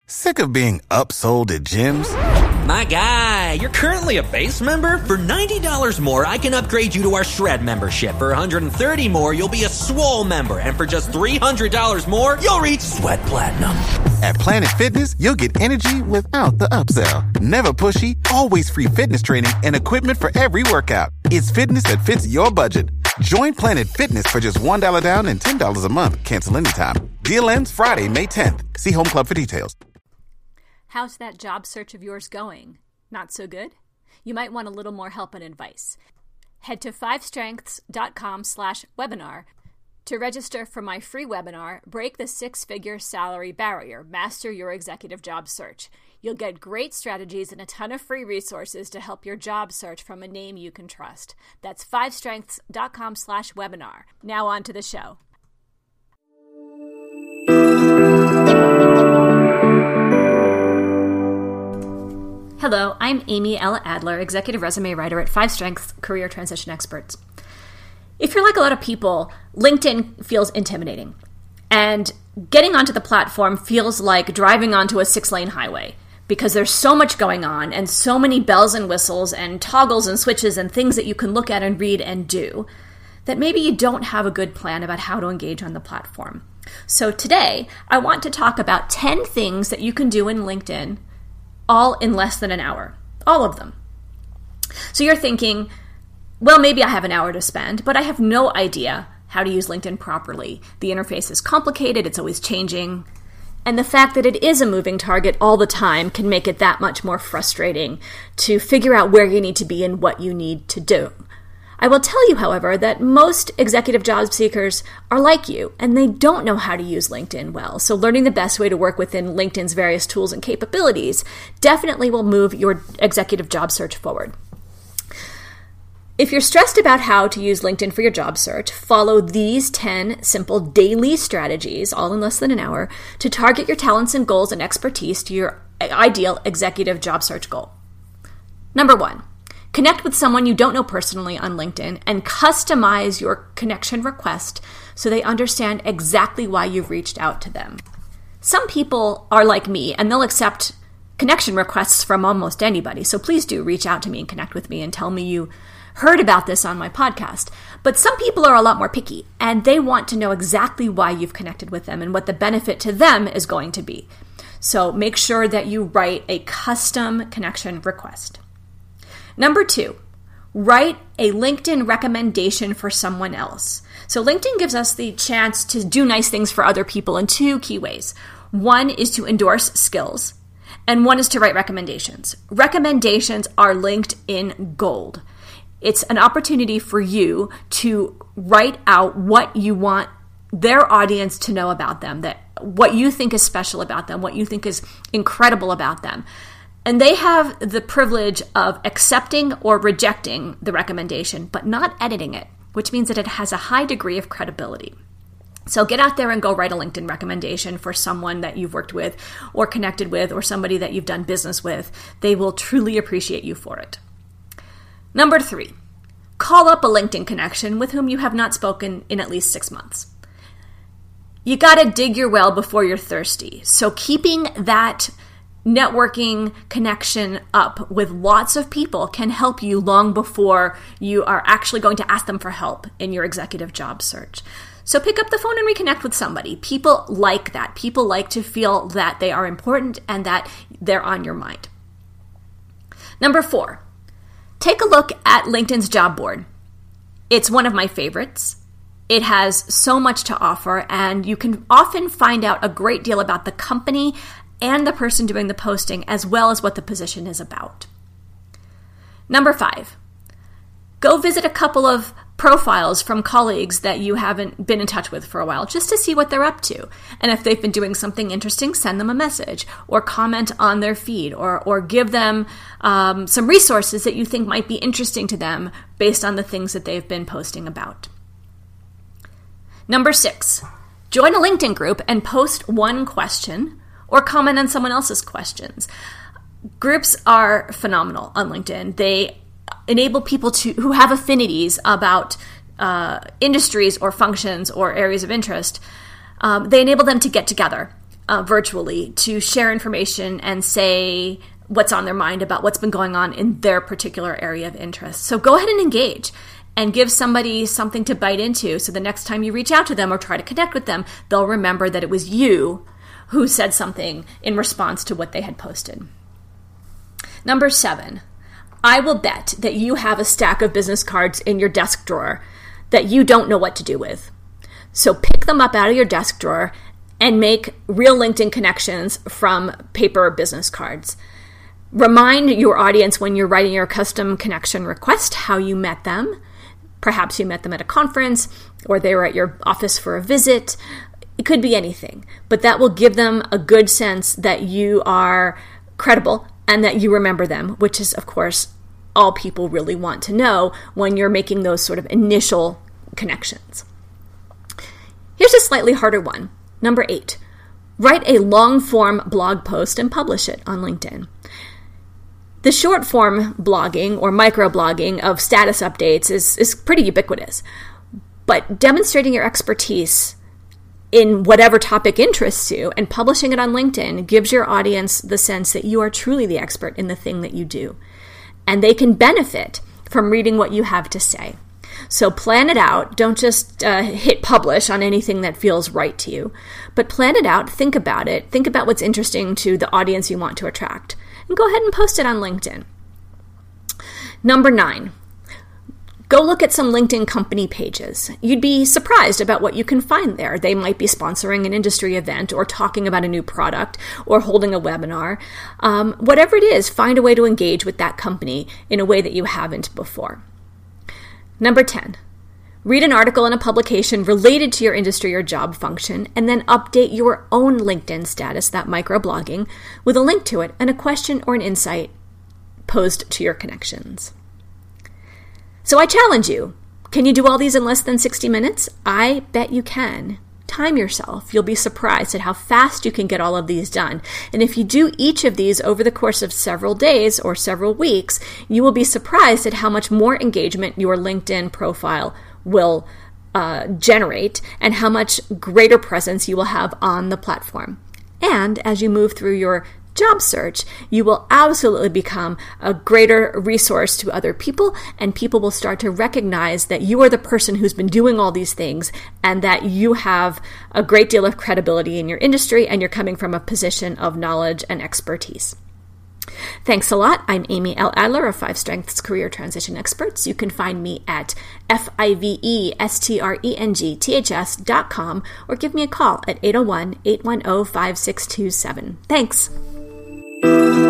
Sick of being upsold at gyms? My guy, you're currently a base member? For $90 more, I can upgrade you to our Shred membership. For $130 more, you'll be a Swole member. And for just $300 more, you'll reach Sweat Platinum. At Planet Fitness, you'll get energy without the upsell. Never pushy, always free fitness training and equipment for every workout. It's fitness that fits your budget. Join Planet Fitness for just $1 down and $10 a month. Cancel anytime. Deal ends Friday, May 10th. See Home Club for details. How's that job search of yours going? Not so good? You might want a little more help and advice. Head to 5strengths.com/webinar to register for my free webinar, Break the Six-Figure Salary Barrier, Master Your Executive Job Search. You'll get great strategies and a ton of free resources to help your job search from a name you can trust. That's 5strengths.com/webinar. Now on to the show. Hello, I'm Amy Ella Adler, Executive Resume Writer at 5 Strengths Career Transition Experts. If you're like a lot of people, LinkedIn feels intimidating. And getting onto the platform feels like driving onto a 6-lane highway because there's so much going on and so many bells and whistles and toggles and switches and things that you can look at and read and do that maybe you don't have a good plan about how to engage on the platform. So today, I want to talk about 10 things that you can do in LinkedIn all in less than an hour. All of them. So you're thinking, well, maybe I have an hour to spend, but I have no idea how to use LinkedIn properly. The interface is complicated, it's always changing, and the fact that it is a moving target all the time can make it that much more frustrating to figure out where you need to be and what you need to do. I will tell you, however, that most executive job seekers are like you, and they don't know how to use LinkedIn well. So learning the best way to work within LinkedIn's various tools and capabilities definitely will move your executive job search forward. If you're stressed about how to use LinkedIn for your job search, follow these 10 simple daily strategies, all in less than an hour, to target your talents and goals and expertise to your ideal executive job search goal. Number 1. Connect with someone you don't know personally on LinkedIn and customize your connection request so they understand exactly why you've reached out to them. Some people are like me and they'll accept connection requests from almost anybody. So please do reach out to me and connect with me and tell me you heard about this on my podcast. But some people are a lot more picky and they want to know exactly why you've connected with them and what the benefit to them is going to be. So make sure that you write a custom connection request. Number 2, write a LinkedIn recommendation for someone else. So LinkedIn gives us the chance to do nice things for other people in 2 key ways. One is to endorse skills, and one is to write recommendations. Recommendations are linked in gold. It's an opportunity for you to write out what you want their audience to know about them, that what you think is special about them, what you think is incredible about them. And they have the privilege of accepting or rejecting the recommendation, but not editing it, which means that it has a high degree of credibility. So get out there and go write a LinkedIn recommendation for someone that you've worked with or connected with or somebody that you've done business with. They will truly appreciate you for it. Number 3, call up a LinkedIn connection with whom you have not spoken in at least 6 months. You got to dig your well before you're thirsty. So keeping that networking connection up with lots of people can help you long before you are actually going to ask them for help in your executive job search. So pick up the phone and reconnect with somebody. People like that. People like to feel that they are important and that they're on your mind. Number 4, take a look at LinkedIn's job board. It's one of my favorites. It has so much to offer, and you can often find out a great deal about the company and the person doing the posting, as well as what the position is about. Number 5, go visit a couple of profiles from colleagues that you haven't been in touch with for a while, just to see what they're up to. And if they've been doing something interesting, send them a message or comment on their feed or give them some resources that you think might be interesting to them based on the things that they've been posting about. Number 6, join a LinkedIn group and post one question or comment on someone else's questions. Groups are phenomenal on LinkedIn. They enable people who have affinities about industries or functions or areas of interest. They enable them to get together virtually to share information and say what's on their mind about what's been going on in their particular area of interest. So go ahead and engage and give somebody something to bite into, so the next time you reach out to them or try to connect with them, they'll remember that it was you who said something in response to what they had posted. Number 7, I will bet that you have a stack of business cards in your desk drawer that you don't know what to do with. So pick them up out of your desk drawer and make real LinkedIn connections from paper business cards. Remind your audience when you're writing your custom connection request how you met them. Perhaps you met them at a conference or they were at your office for a visit. It could be anything, but that will give them a good sense that you are credible and that you remember them, which is, of course, all people really want to know when you're making those sort of initial connections. Here's a slightly harder one. Number 8, write a long-form blog post and publish it on LinkedIn. The short-form blogging or microblogging of status updates is pretty ubiquitous, but demonstrating your expertise in whatever topic interests you and publishing it on LinkedIn gives your audience the sense that you are truly the expert in the thing that you do, and they can benefit from reading what you have to say. So plan it out. Don't just hit publish on anything that feels right to you, but plan it out, think about it, think about what's interesting to the audience you want to attract, and go ahead and post it on LinkedIn. Number 9, go look at some LinkedIn company pages. You'd be surprised about what you can find there. They might be sponsoring an industry event or talking about a new product or holding a webinar. Whatever it is, find a way to engage with that company in a way that you haven't before. Number 10, read an article in a publication related to your industry or job function, and then update your own LinkedIn status, that microblogging, with a link to it and a question or an insight posed to your connections. So I challenge you. Can you do all these in less than 60 minutes? I bet you can. Time yourself. You'll be surprised at how fast you can get all of these done. And if you do each of these over the course of several days or several weeks, you will be surprised at how much more engagement your LinkedIn profile will generate and how much greater presence you will have on the platform. And as you move through your job search, you will absolutely become a greater resource to other people, and people will start to recognize that you are the person who's been doing all these things and that you have a great deal of credibility in your industry and you're coming from a position of knowledge and expertise. Thanks a lot. I'm Amy L. Adler of 5 Strengths Career Transition Experts. You can find me at FIVESTRENGTHS.com or give me a call at 801-810-5627. Thanks.